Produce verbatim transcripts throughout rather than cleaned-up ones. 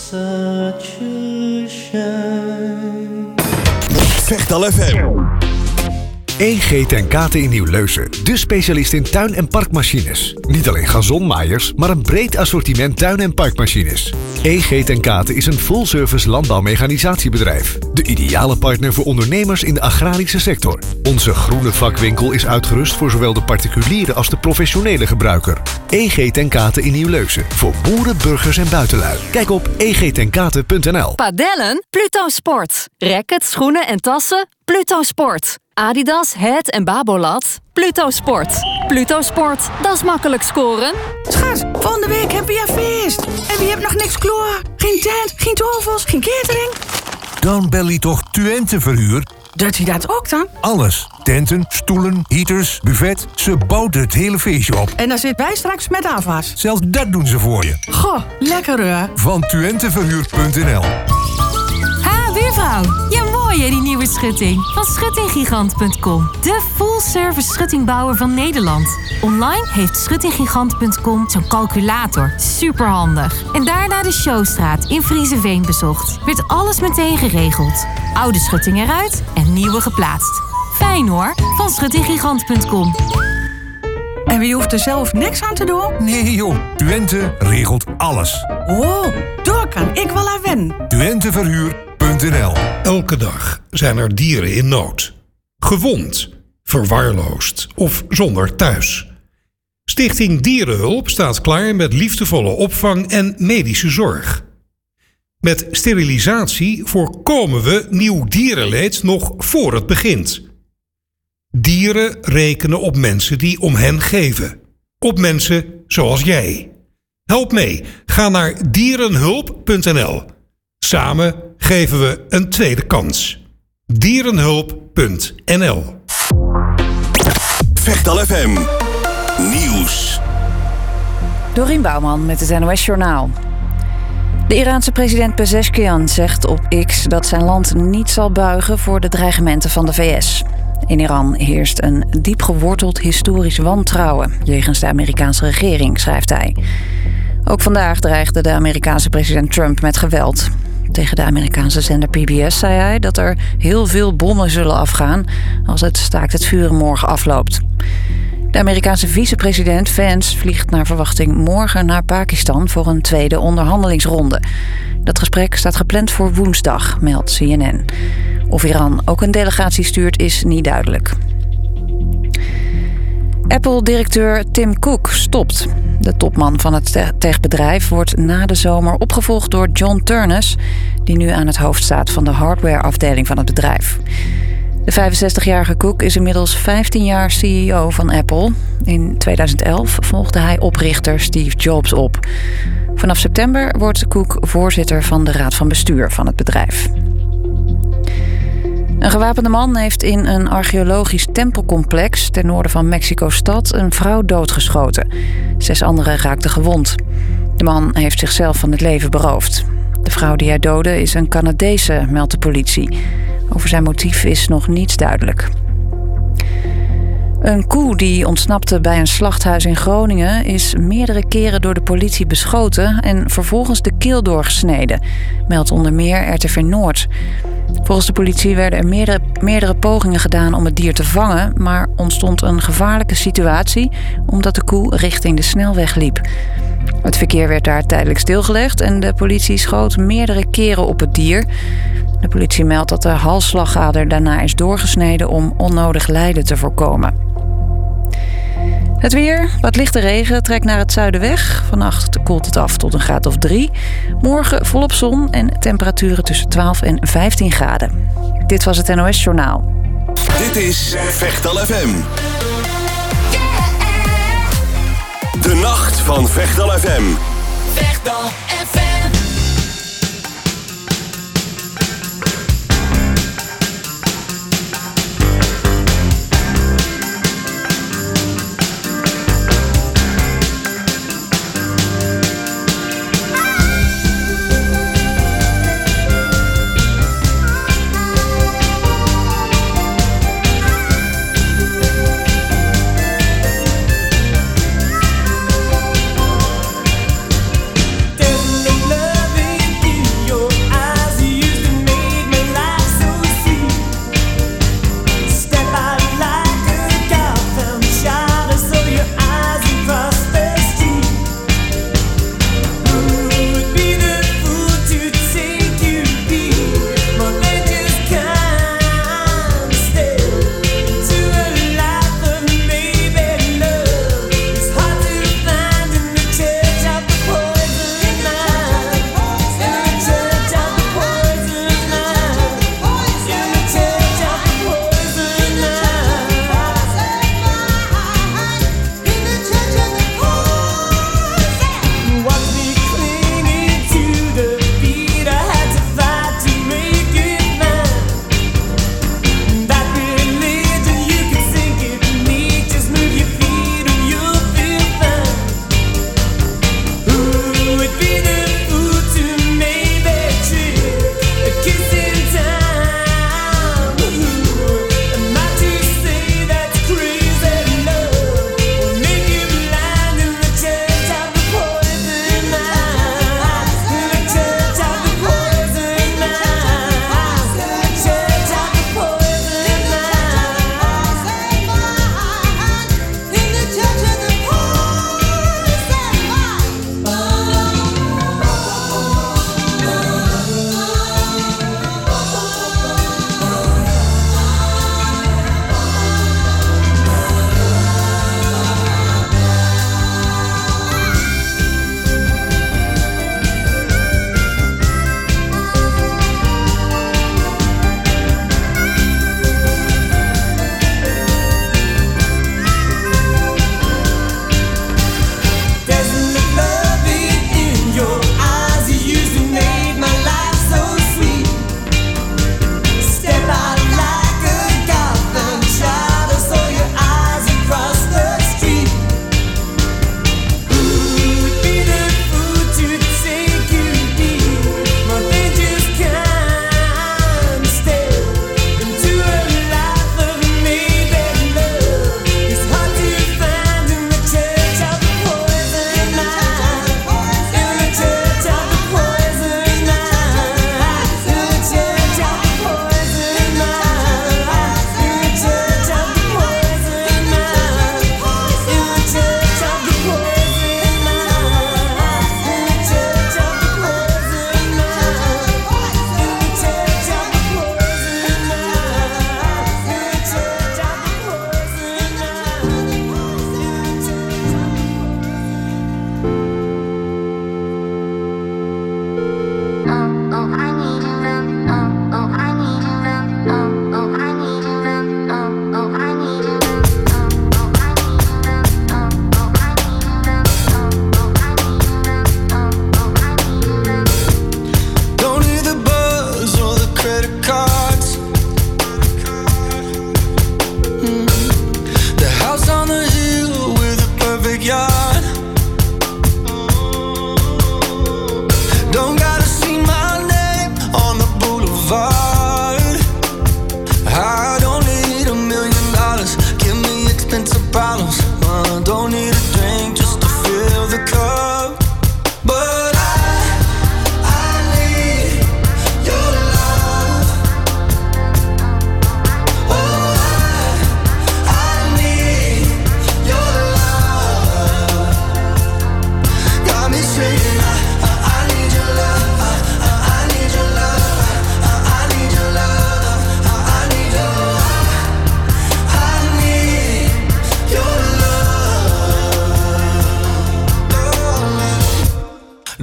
such a shame. Vechtal F M. E G ten Kate in Nieuw-Leusen, de specialist in tuin- en parkmachines. Niet alleen gazonmaaiers, maar een breed assortiment tuin- en parkmachines. E G ten Kate is een full-service landbouwmechanisatiebedrijf. De ideale partner voor ondernemers in de agrarische sector. Onze groene vakwinkel is uitgerust voor zowel de particuliere als de professionele gebruiker. E G ten Kate in Nieuw-Leusen, voor boeren, burgers en buitenlui. Kijk op e g ten kate punt n l. Padellen? Pluto Sport. Rackets, schoenen en tassen? Pluto Sport. Adidas, Het en Babolat? Pluto Sport. Pluto Sport, dat is makkelijk scoren. Schat, volgende week hebben we weer feest. En wie hebt nog niks klaar? Geen tent, geen tafels, geen catering. Dan bel je toch Twente Verhuur? Doet hij dat ook dan? Alles. Tenten, stoelen, heaters, buffet. Ze bouwt het hele feestje op. En dan zitten wij straks met afwas. Zelfs dat doen ze voor je. Goh, lekker hoor. Van twente verhuur punt n l. Ha, buurvrouw. Ja, mooi hè, die nieuwe schutting. Van schutting gigant punt com. De full-service schuttingbouwer van Nederland. Online heeft schutting gigant punt com zo'n calculator. Superhandig. En daarna de Showstraat in Vriezenveen bezocht. Werd alles meteen geregeld. Oude schutting eruit en nieuwe geplaatst. Fijn hoor, van schutting gigant punt com. En wie hoeft er zelf niks aan te doen? Nee joh, Twente regelt alles. Oh, daar kan ik wel aan wennen. twente verhuur punt n l. Elke dag zijn er dieren in nood. Gewond, verwaarloosd of zonder thuis. Stichting Dierenhulp staat klaar met liefdevolle opvang en medische zorg. Met sterilisatie voorkomen we nieuw dierenleed nog voor het begint. Dieren rekenen op mensen die om hen geven. Op mensen zoals jij. Help mee. Ga naar dierenhulp punt n l. Samen geven we een tweede kans. dierenhulp punt n l. Vechtal F M. Nieuws. Dorien Bouwman met het N O S Journaal. De Iraanse president Pezeshkian zegt op X dat zijn land niet zal buigen voor de dreigementen van de V S. In Iran heerst een diep geworteld historisch wantrouwen jegens de Amerikaanse regering, schrijft hij. Ook vandaag dreigde de Amerikaanse president Trump met geweld. Tegen de Amerikaanse zender P B S zei hij dat er heel veel bommen zullen afgaan als het staakt het vuren morgen afloopt. De Amerikaanse vicepresident Vance vliegt naar verwachting morgen naar Pakistan voor een tweede onderhandelingsronde. Dat gesprek staat gepland voor woensdag, meldt C N N. Of Iran ook een delegatie stuurt is niet duidelijk. Apple-directeur Tim Cook stopt. De topman van het techbedrijf wordt na de zomer opgevolgd door John Ternus, die nu aan het hoofd staat van de hardwareafdeling van het bedrijf. De vijfenzestigjarige Cook is inmiddels vijftien jaar C E O van Apple. In tweeduizend elf volgde hij oprichter Steve Jobs op. Vanaf september wordt Cook voorzitter van de raad van bestuur van het bedrijf. Een gewapende man heeft in een archeologisch tempelcomplex ten noorden van Mexico-stad een vrouw doodgeschoten. Zes anderen raakten gewond. De man heeft zichzelf van het leven beroofd. De vrouw die hij doodde is een Canadese, meldt de politie. Over zijn motief is nog niets duidelijk. Een koe die ontsnapte bij een slachthuis in Groningen is meerdere keren door de politie beschoten en vervolgens de keel doorgesneden, meldt onder meer R T V Noord. Volgens de politie werden er meerdere, meerdere pogingen gedaan om het dier te vangen, maar ontstond een gevaarlijke situatie omdat de koe richting de snelweg liep. Het verkeer werd daar tijdelijk stilgelegd en de politie schoot meerdere keren op het dier. De politie meldt dat de halsslagader daarna is doorgesneden om onnodig lijden te voorkomen. Het weer, wat lichte regen, trekt naar het zuiden weg. Vannacht koelt het af tot een graad of drie. Morgen volop zon en temperaturen tussen twaalf en vijftien graden. Dit was het N O S Journaal. Dit is Vechtal F M. De nacht van Vechtal F M. Vechtal F M. Turning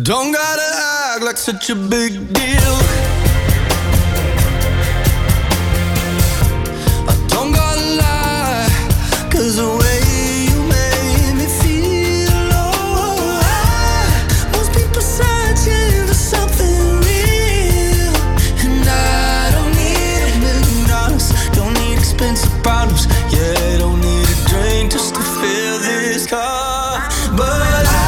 Don't gotta act like such a big deal. I don't gotta lie, 'cause the way you made me feel, oh, I, most people searching for something real. And I don't need a million dollars, don't need expensive problems. Yeah, I don't need a drink just to fill this cup. But I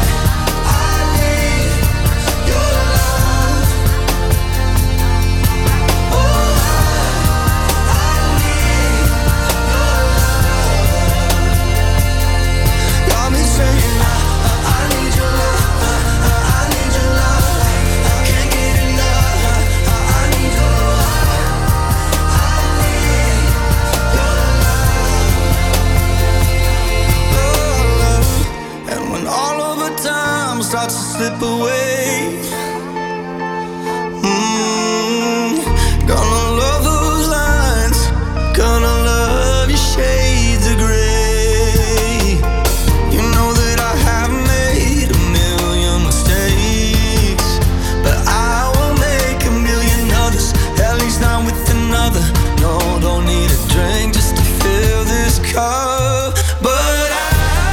starts to slip away. Mm, gonna love those lines, gonna love your shades of gray. You know that I have made a million mistakes, but I will make a million others, at least not with another. No, don't need a drink just to fill this cup. But I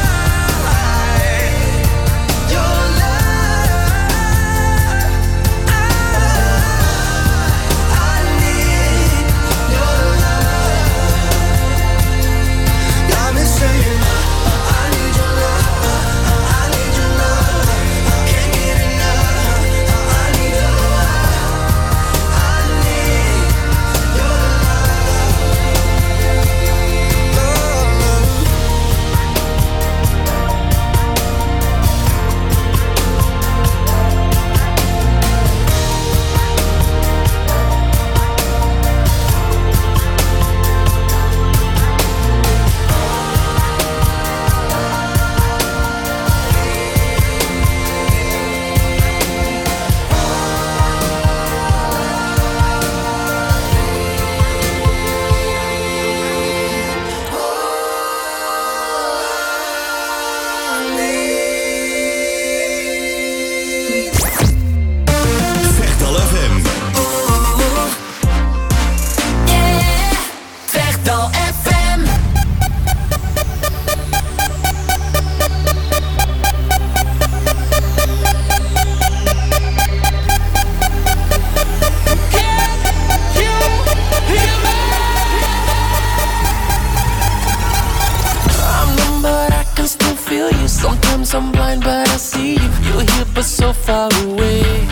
I'm blind but I see you. You're here but so far away.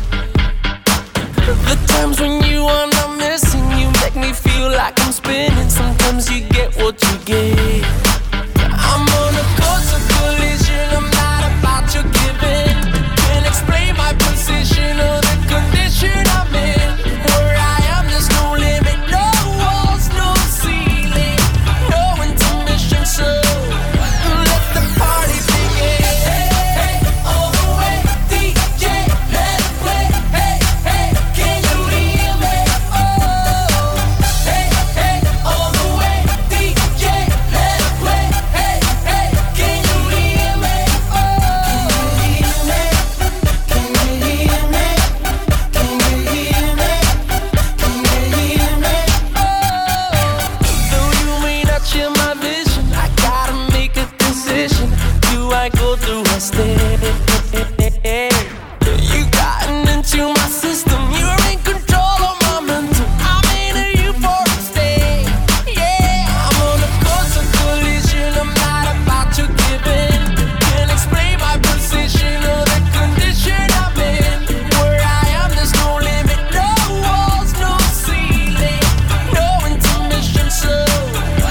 The times when you are not missing, you make me feel like I'm spinning. Sometimes you get what you get. I'm on a course of collision, I'm not about your giving. Can't explain my position or the condition I'm in. Where I am, there's no limit, no walls, no ceiling, no intermission, so let the party begin.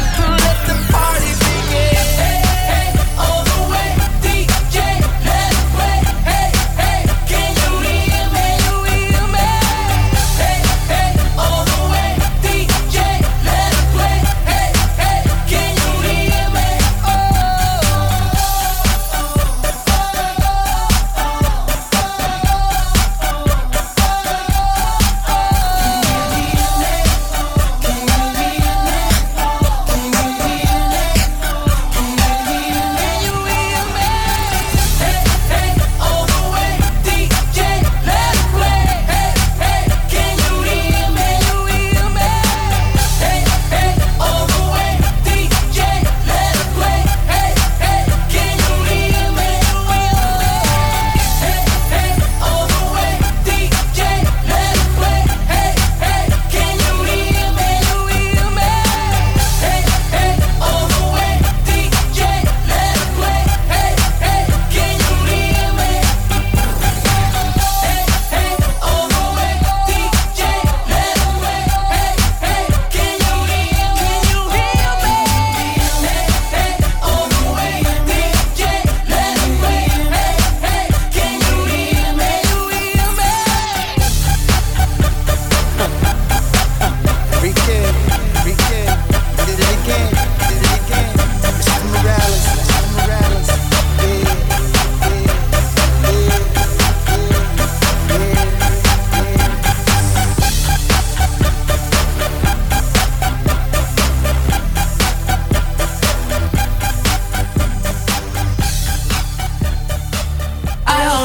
Let the party begin. Hey, hey, all the way, D J, let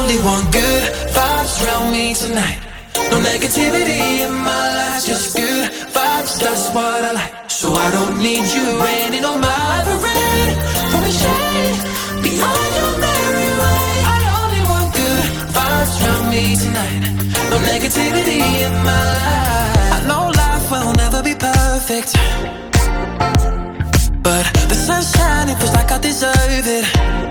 only want good vibes around me tonight. No negativity in my life, just good vibes, that's what I like. So I don't need you raining on my parade. From the shade, behind your merry way. I only want good vibes around me tonight. No negativity in my life. I know life will never be perfect, but the sunshine, it feels like I deserve it.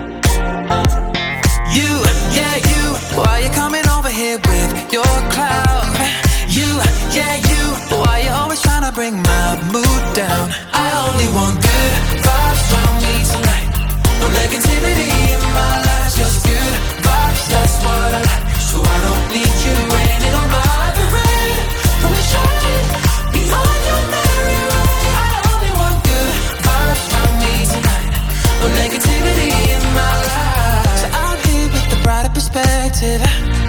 You, yeah you, why you coming over here with your cloud? You, yeah you, why you always trying to bring my mood down? I only want good vibes from me tonight. No negativity in my life, just good vibes, that's what I like. So I don't need you raining on my parade. From the shade, behind your merry way. I only want good vibes from me tonight. No negativity in my life. So I'm here with the brighter perspective.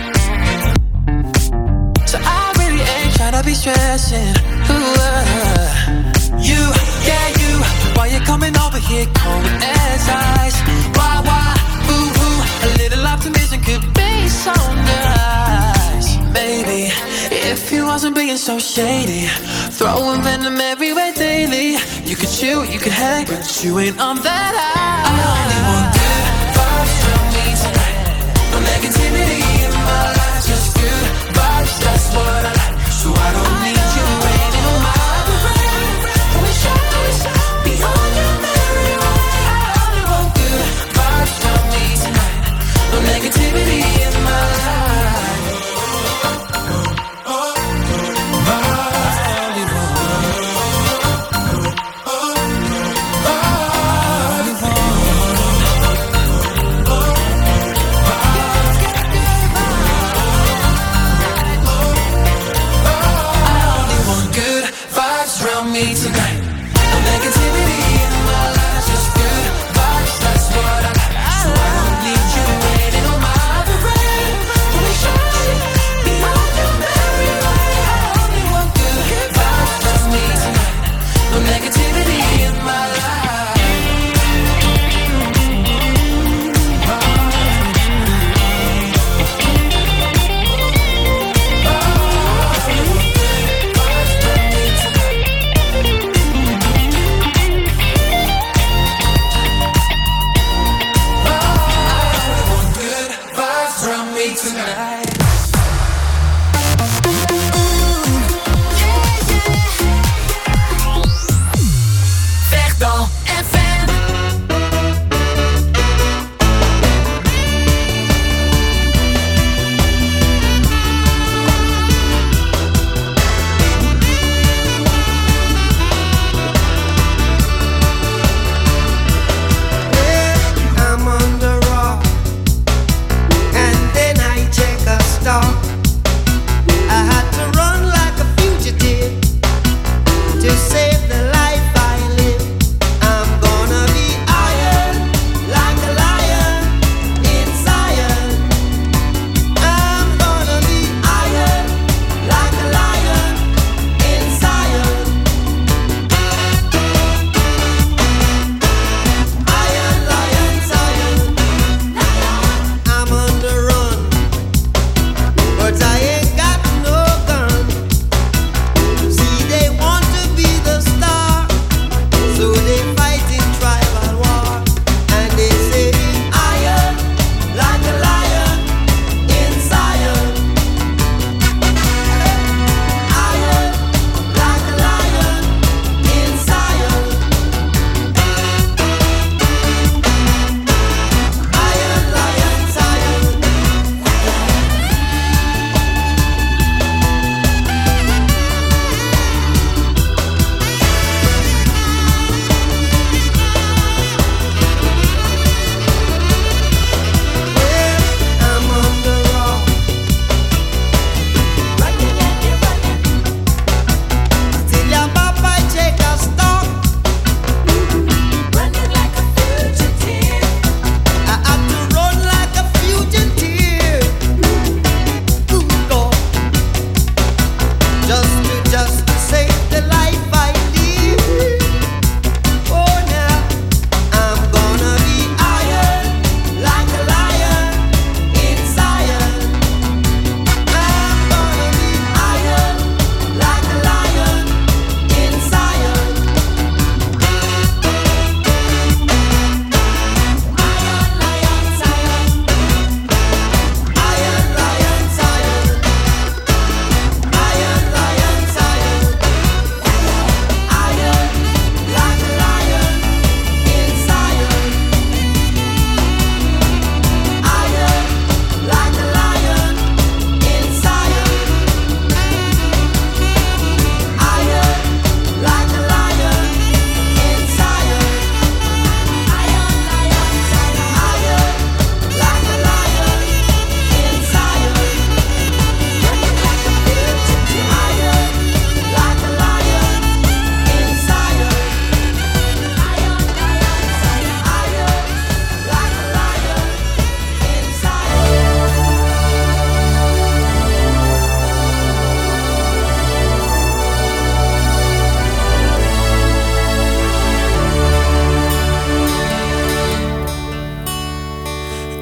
So I really ain't tryna be stressing. Ooh, uh, you, yeah you, why you coming over here cold as ice? Why, why, ooh, ooh, a little optimism could be so nice. Maybe, if you wasn't being so shady, throwing venom everywhere daily. You could chill, you could hang, but you ain't on that high. I only want good vibes from me tonight. No negativity in my life, just good vibes, that's what I like. So I don't need you raining on my parade. From the shadows, behind your merry way. I only want good vibes from me tonight. No negativity in my life. I only want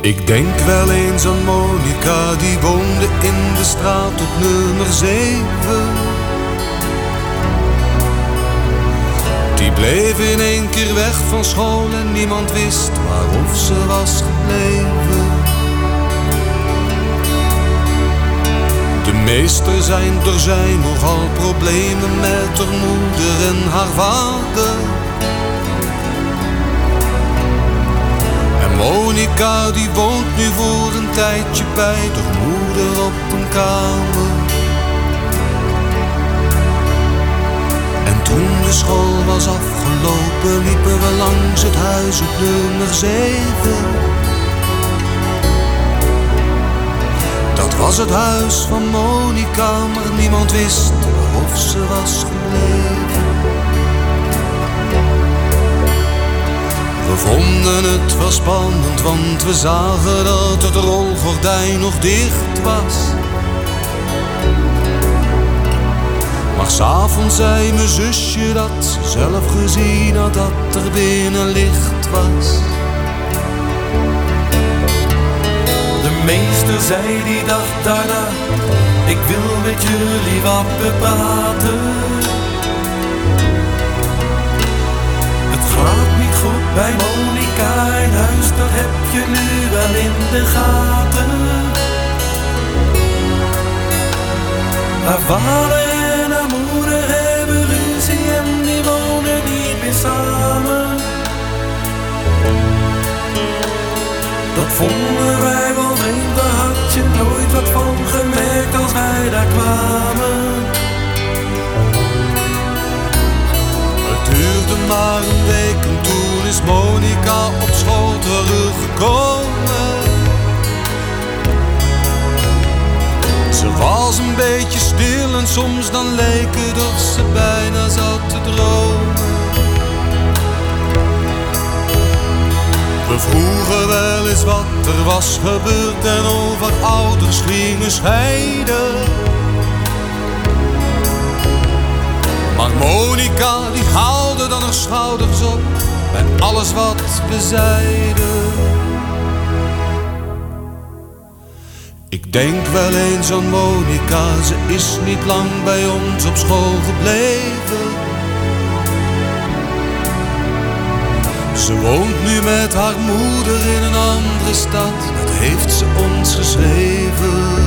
Ik denk wel eens aan Monica, die woonde in de straat op nummer zeven. Die bleef in één keer weg van school en niemand wist waarof ze was gebleven. De meester zijn, er zijn nogal problemen met haar moeder en haar vader. En Monica die woont nu voor een tijdje bij haar moeder op een kamer. En toen de school was afgelopen liepen we langs het huis op nummer zeven. Dat was het huis van Monica, maar niemand wist of ze was gebleven. We vonden het wel spannend, want we zagen dat het rolgordijn nog dicht was. Maar 's avonds zei mijn zusje dat ze zelf gezien had dat er binnen licht was. De meester zei die dag daarna, ik wil met jullie wat bepraten. Het gaat niet goed bij Monica in huis, dat heb je nu wel in de gaten. Haar vader en haar moeder hebben ruzie en die wonen niet meer samen. Dat vonden wij wel vreemd, daar had je nooit wat van gemerkt als wij daar kwamen. Het duurde maar een week en toen is Monica op school teruggekomen. Ze was een beetje stil en soms dan leek het of ze bijna zat te dromen. We vroegen wel eens wat er was gebeurd en over ouders gingen scheiden. Maar Monica die haalde dan haar schouders op bij alles wat we zeiden. Ik denk wel eens aan Monica, ze is niet lang bij ons op school gebleven. Ze woont nu met haar moeder in een andere stad, dat heeft ze ons geschreven.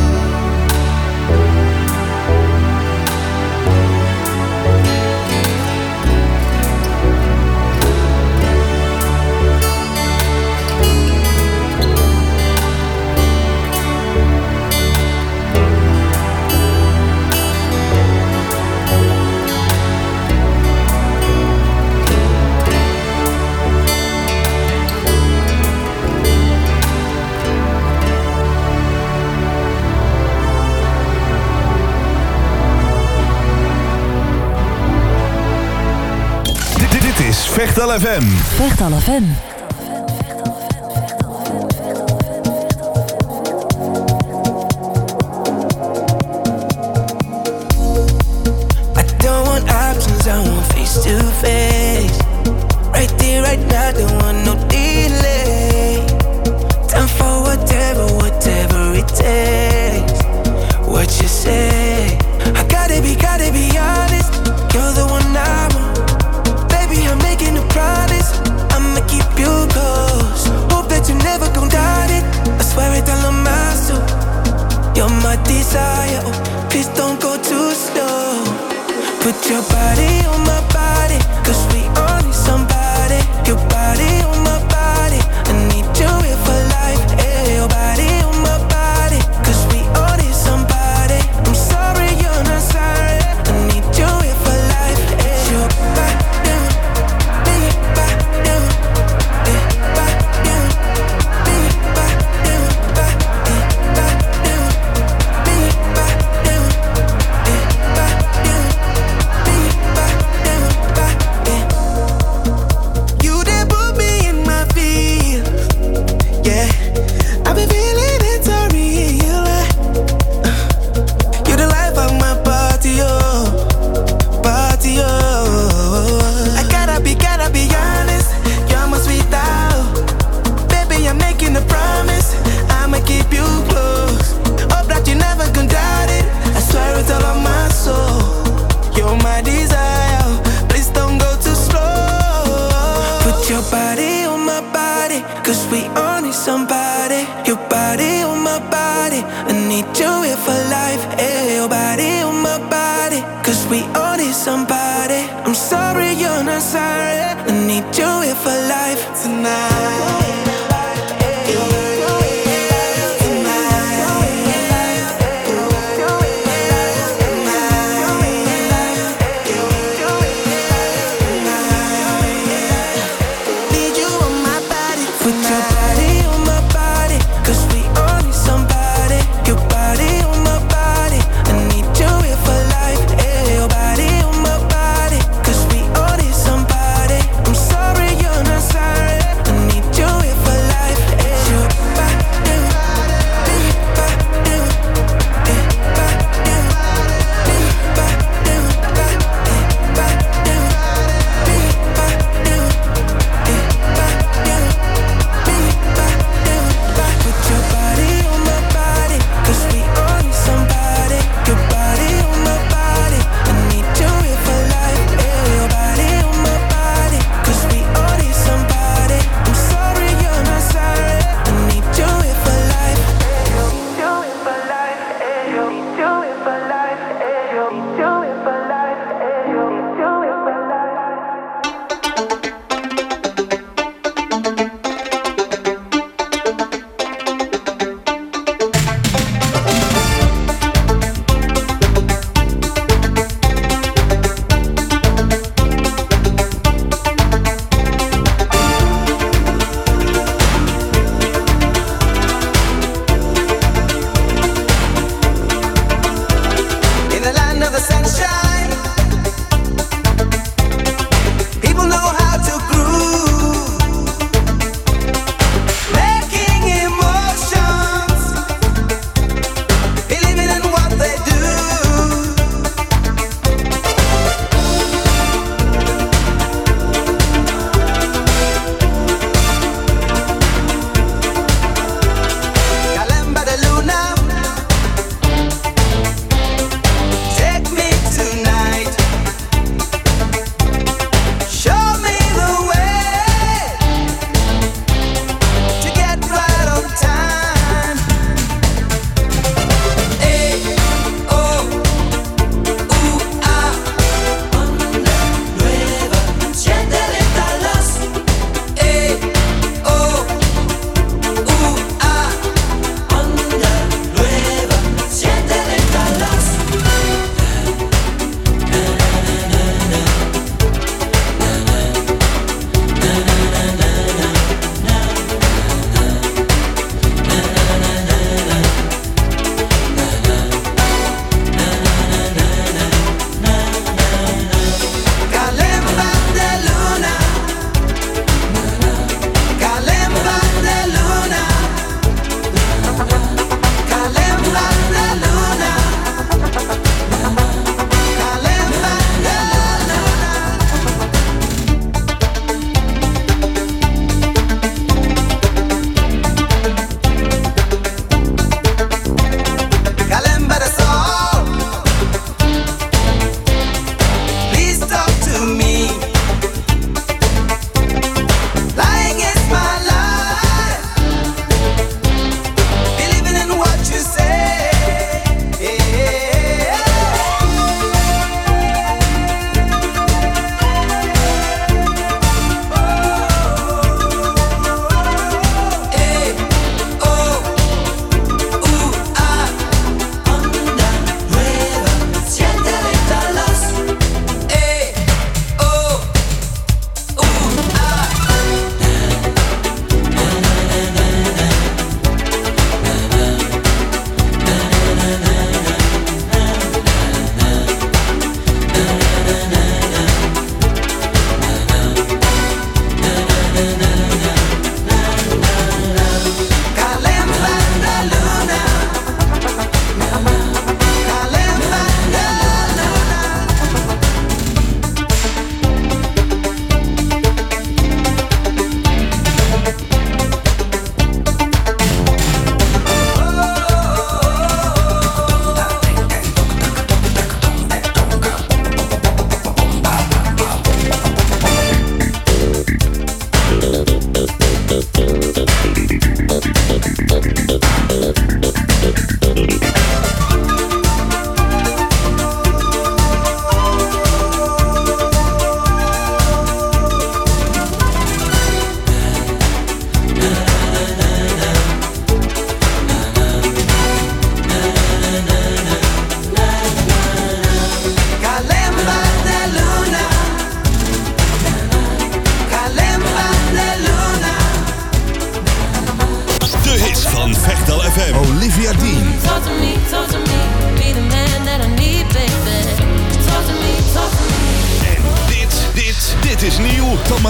Vechtal F M. Vechtal F M. I don't want options, I want face to face. Right there, right now, don't want no delay. Time for whatever, whatever it takes. What you say? I gotta be, gotta be honest. You're the one I want. I'm making a promise, I'ma keep you close. Hope that you never gon' doubt it. I swear it all on my soul. You're my desire, oh, please don't go too slow. Put your body on my body, cause we all need somebody. Your body on my body, I need you here for life. Hey, your body on my body, cause we all need somebody. I'm sorry you're not sorry, I need you here for life. Hey, your body. body. I need you here for life. Hey, your body on my body. Cause we all need somebody. I'm sorry you're not sorry. I need you here for life tonight. You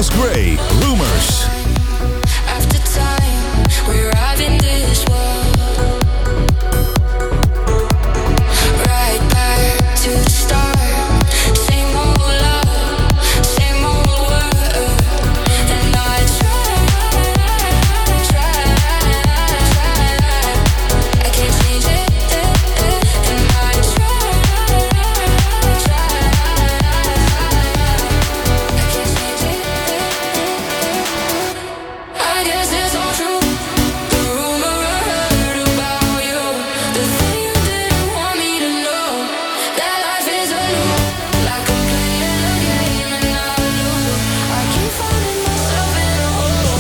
Thomas Gray, Rumors. After time, we arrive in this world. Right back to the start. Same old love, same old word. And I try, try, try. I can't change it. And I try, try. I can't change it. I guess it's all true. The rumor I heard about you, the thing you didn't want me to know, that life is a loop, like I'm playing a game and I lose. I keep finding myself in a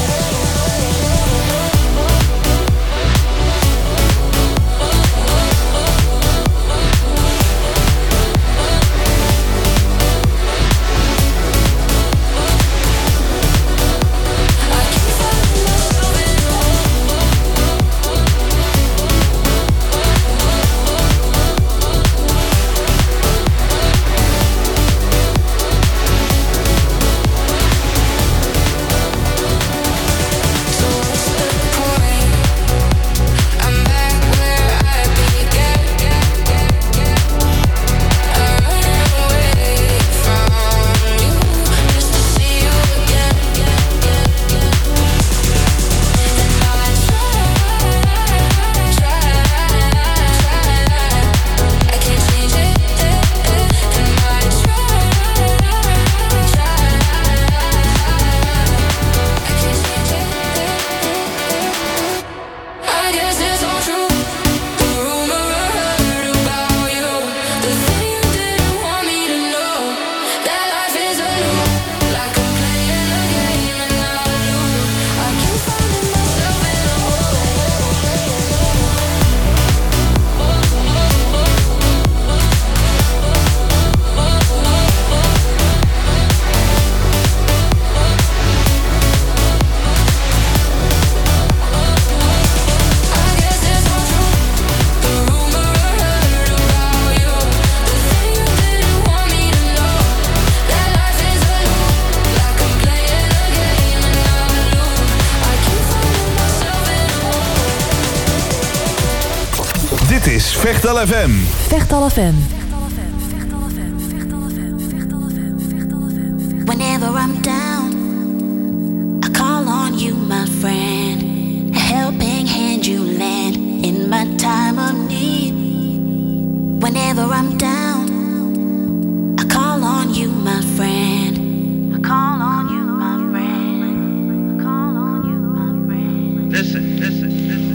Dit is Vechtal F M. Vechtal F M. Whenever I'm down, I call on you, my friend. A helping hand you lend in my time of need. Whenever I'm down, I call on you, my friend. I call on you, my friend. I call on you, my friend. Listen, listen, listen.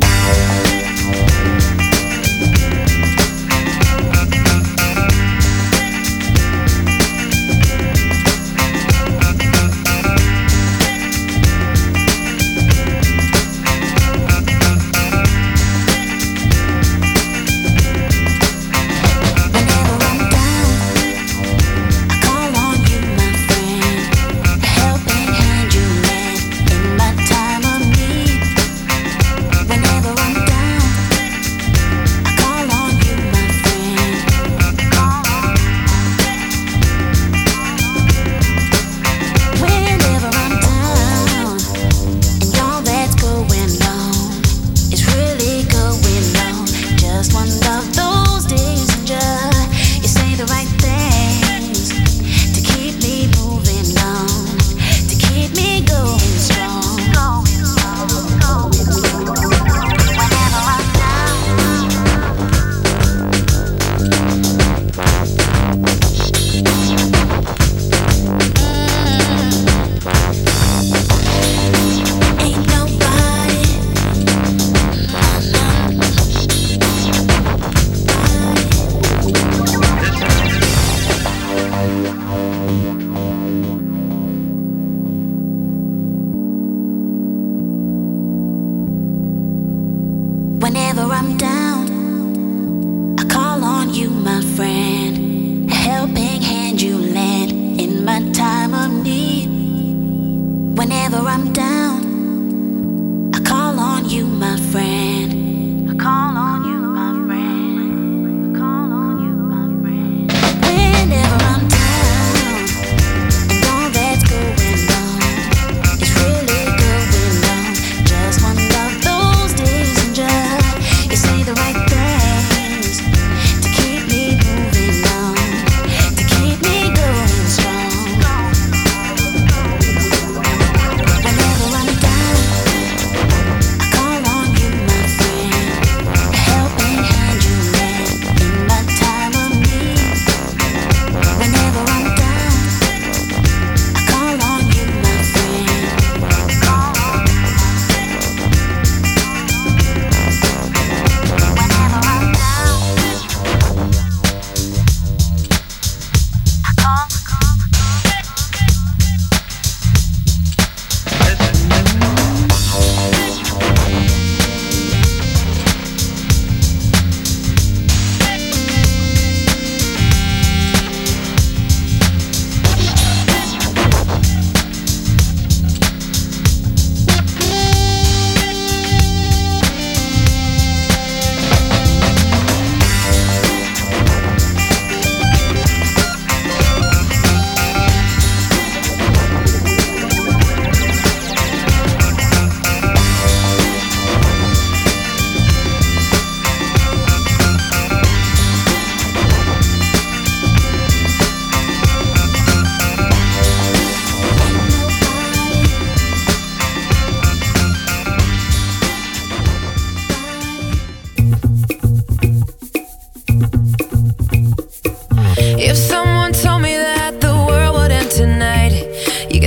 Whenever I'm down, I call on you, my friend. A helping hand you lend in my time of need. Whenever I'm down, I call on you, my friend. I call on you, my friend. I call on you, my friend. Whenever I'm down, and all that's going on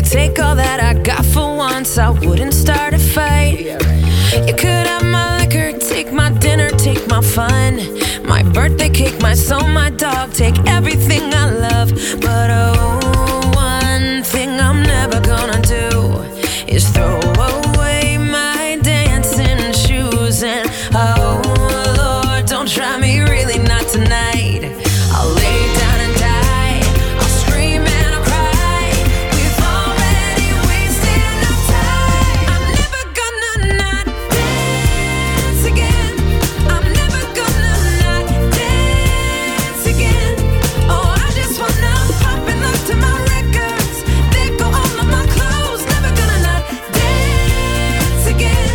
take all that I got for once, I wouldn't start a fight. You could have my liquor, take my dinner, take my fun, my birthday cake, my soul, my dog, take everything I love. But oh, one thing I'm never gonna do is throw away my dancing shoes. And oh Lord, don't try me, really not tonight. I'll lay down and die, I'll scream and I'll cry. We've already wasted enough time. I'm never gonna not dance again. I'm never gonna not dance again. Oh, I just wanna pop and look to my records. They go all of my clothes. Never gonna not dance again.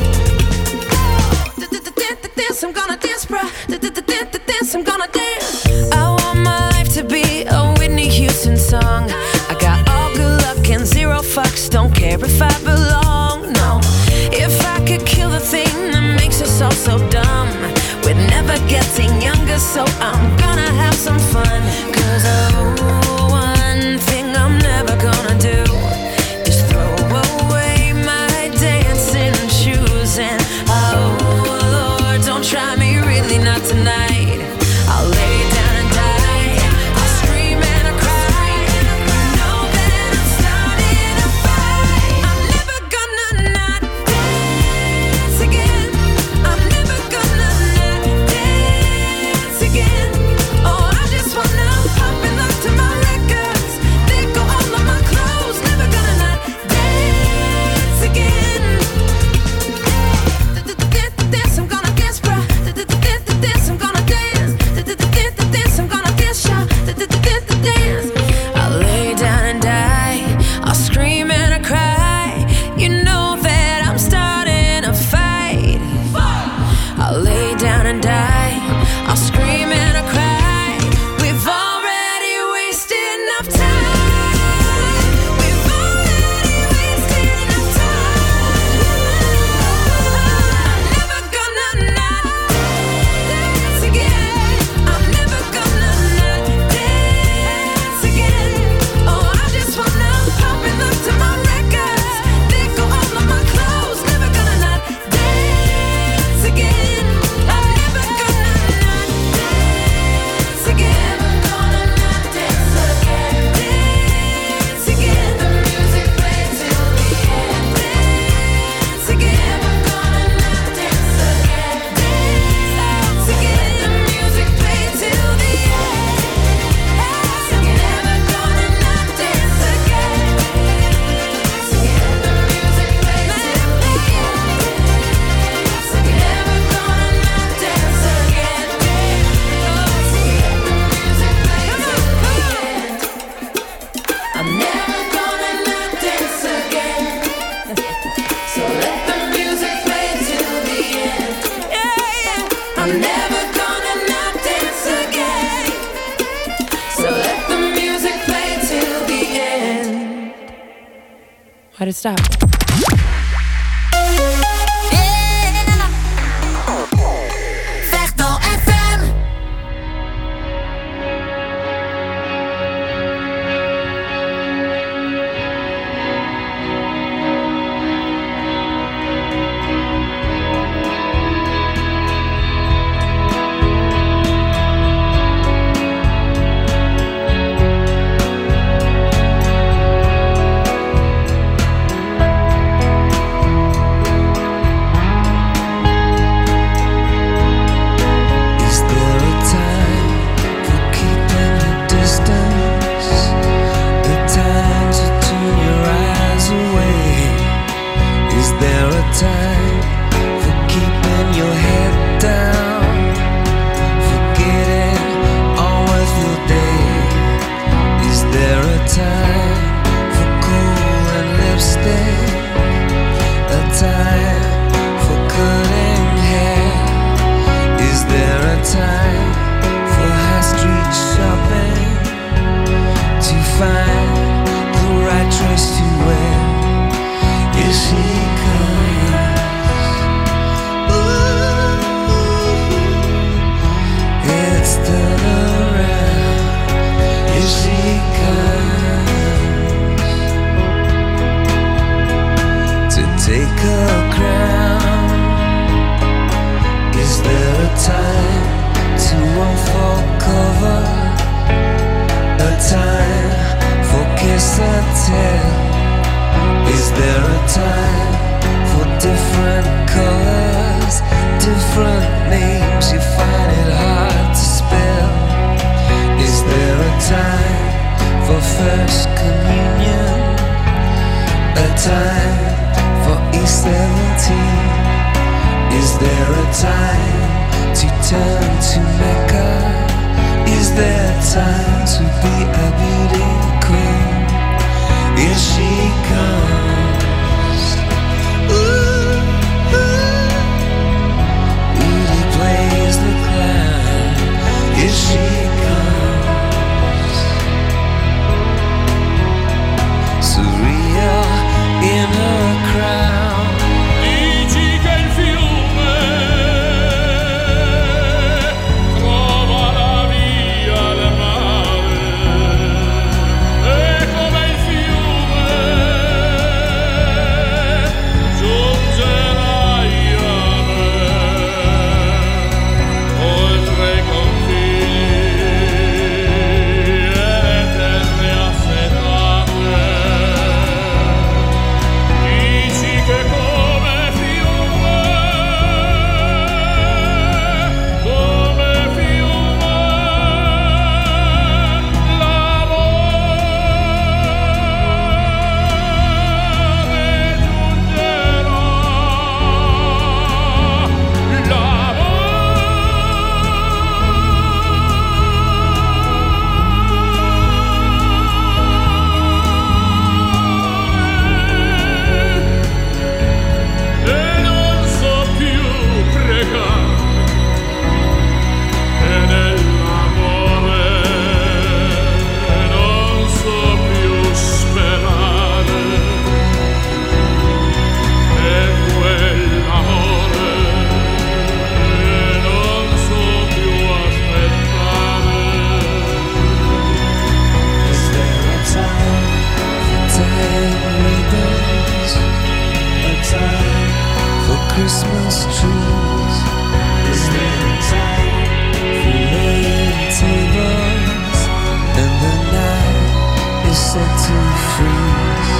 Dance, I'm gonna dance, bruh. Dance, I'm gonna dance. I want my life to be a Whitney Houston song. I got all good luck and zero fucks. Don't care if I belong, no. If I could kill the thing that makes us all so dumb, we're never getting younger, so I'm gonna have some fun. Cause oh, one thing I'm never gonna do is throw away my dancing shoes. And oh Lord, don't try me, really not tonight. I'll lay down and die, I'll scream and I'll cry. You know that I'm starting a fight. I'm never gonna not dance again. I'm never gonna not dance again. Oh, I just wanna pop and look to my records. They go all of my clothes. Never gonna not dance again. Dance, I'm gonna dance, bruh. Dance, I'm gonna dance. Dance, I'm gonna dance, y'all. Dance. I'll lay down and die, I'll scream and I'll cry. You know that I'm starting a fight. I'll lay down and die, I'll scream and I'll cry. We've already wasted enough time. We've already wasted enough time. I'm never gonna not dance again. I'm never gonna not dance again. Oh, I just wanna pop and look to my records. They go all of my clothes. Never gonna not dance again. I'm never gonna not dance again. Never gonna not dance again. Dance again. The music plays till the end. Dance again. Never gonna not dance again. Dance again. The music plays till the end. I'm never gonna not dance again. Dance again. The music plays till the end. Never gonna not dance again. Dance again. The music plays till the end. I'm never gonna not dance again. So let the music play till the end. Yeah, yeah. I'm never gonna not dance again. So let the music play till the end. Why'd it stop? Vechtal F M. time to run for cover? A time for kiss and tell? Is there a time for different colors, different names? You find it hard to spell. Is there a time for first communion? A time for E seventeen? Is there a time to turn to Mecca? Is there time to be a beauty queen? Here she comes. Ooh, ooh. Really plays the clown. Here she comes. Surreal in her crown. Dici che il fiume trova la via del mare, e come il fiume giungerai a me, oltre i confini e le terre assetate. Dici che come fiume, come fiume, l'amore giungerà, e non so più pregare, e nell'amore non so più sperare, e quell'amore non so più aspettare. Is there a time for tying ribbons? A time for Christmas trees? Is there a time for laying tables? And the night is set to freeze.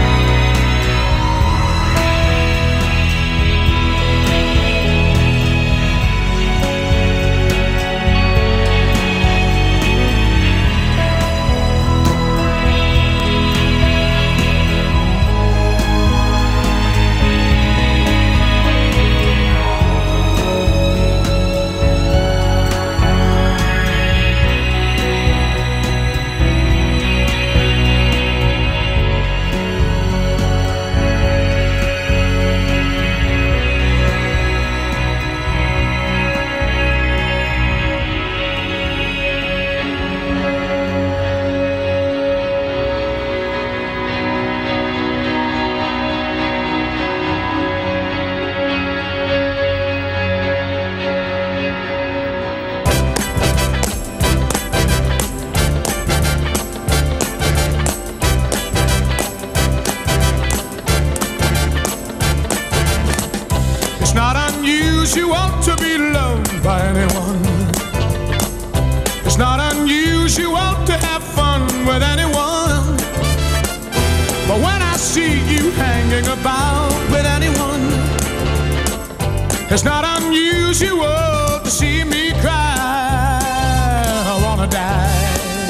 It's not unusual to be loved by anyone. It's not unusual to have fun with anyone. But when I see you hanging about with anyone, it's not unusual to see me cry. I wanna die.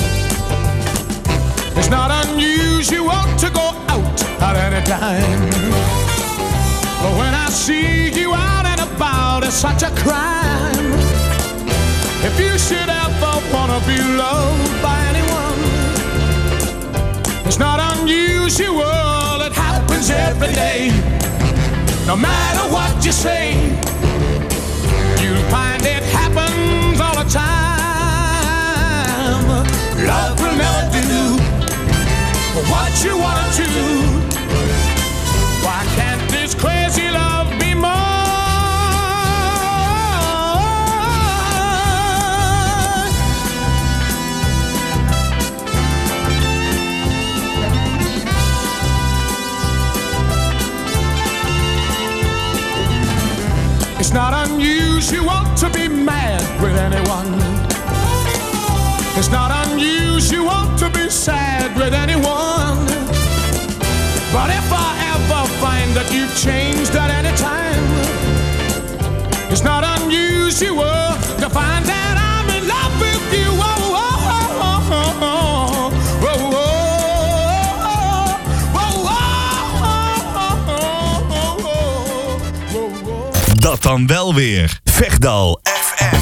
It's not unusual to go out at any time. But when I see you out and about, it's such a crime. If you should ever wanna be loved by anyone, it's not unusual, it happens every day. No matter what you say, you'll find it happens all the time. Love will never do what you wanna do. Why can't this crazy love be more? It's not unusual to be It's not unusual to be sad with anyone. But if I ever find that you've changed at any time, it's not unusual to find that I'm in love with you. Oh, oh, oh, oh, oh, oh, oh, oh, oh. Dat dan wel weer. Vegdal F M.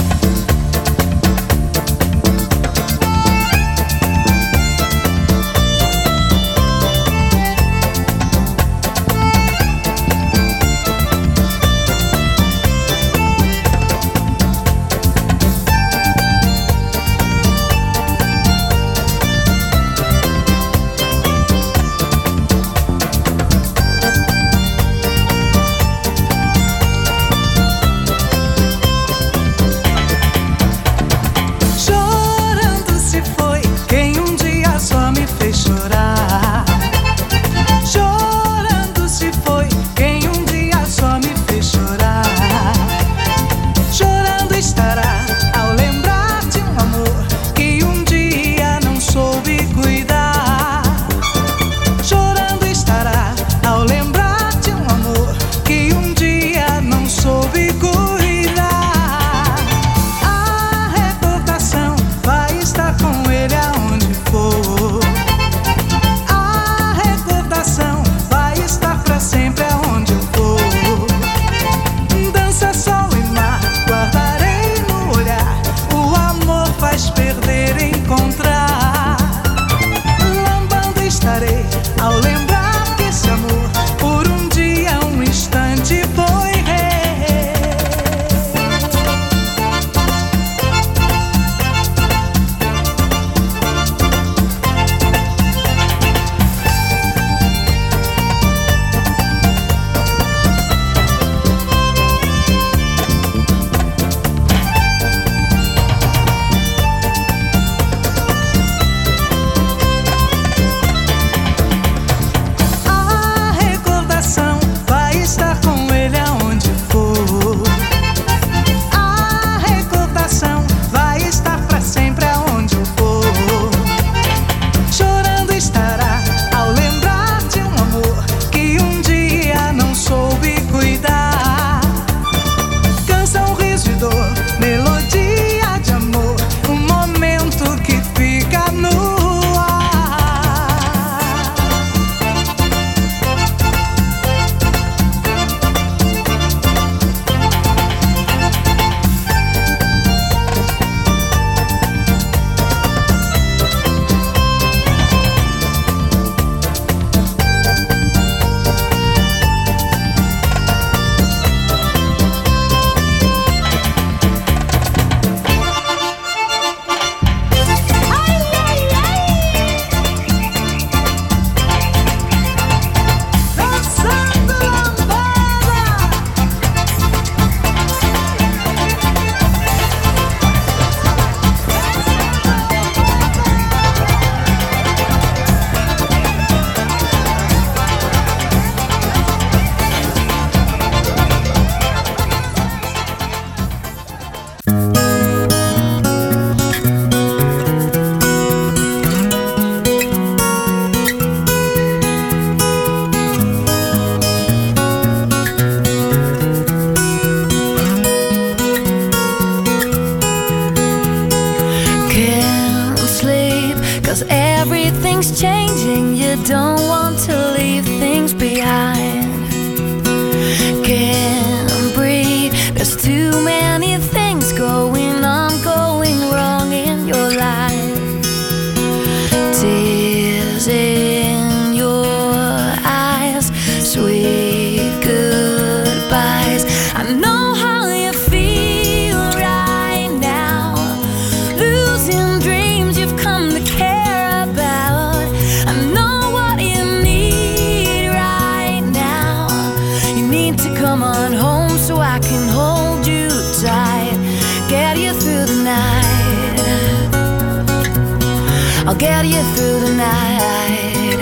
I'll get you through the night.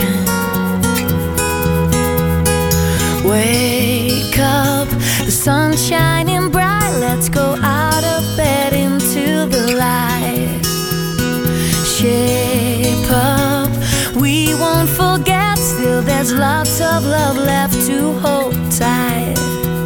Wake up, the sun's shining bright. Let's go out of bed into the light. There's lots of love left to hold tight.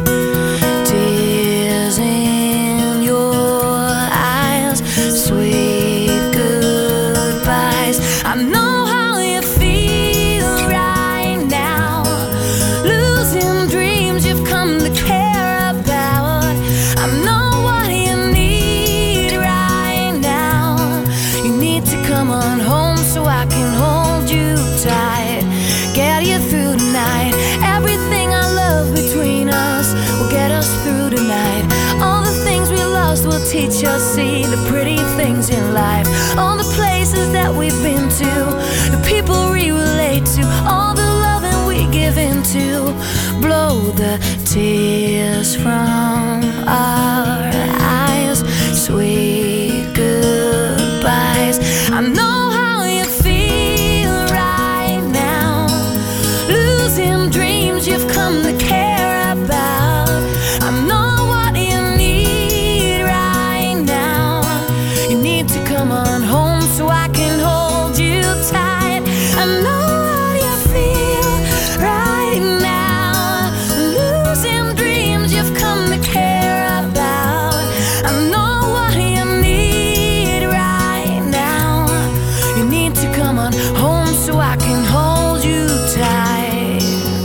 Tears in your eyes, sweet goodbyes. I know how you feel right now, losing dreams you've come to care about. I know what you need right now. You need to come on home so I can hold you tight, get you through the night. Everything I love between us will get us through tonight. All the things we lost will teach us, see the pretty things in life. All the places that we've been to, the people we relate to, all the loving we give into. Blow the tears from our eyes, sweet goodbyes. I know how you feel right now, losing dreams you've come to care about. I know what you need right now. You need to come on home so I can hold you tight. I know what you feel right now, losing dreams you've come to care about. I know what you need right now. You need to come on home so I can hold you tight.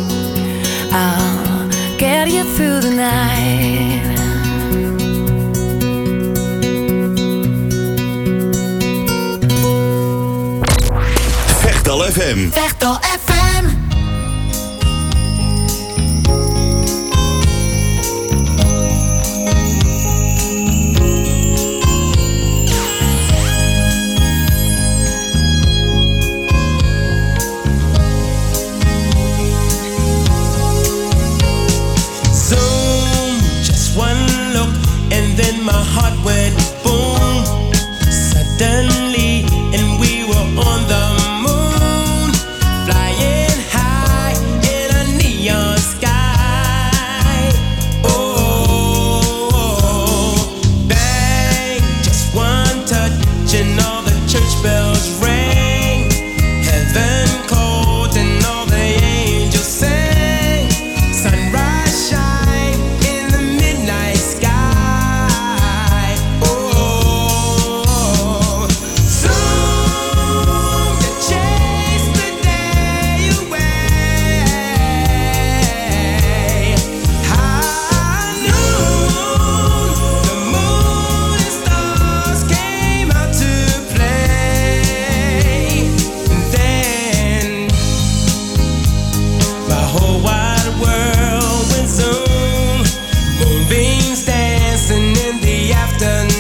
I'll get you through the night. Vechtal F M. Vechtal F M. Zoom, just one look, and then my heart went boom. Suddenly, and we were on the moon, flying high in a neon sky. Oh, bang, just one touch, and all the church bells rang. Heaven called, and all the angels sang. Sunrise shine in the midnight sky. Oh, zoom to chase the day away. High noon, the moon and stars came out to play. Then my whole wide world went zoom. Moonbeams dancing in the afternoon.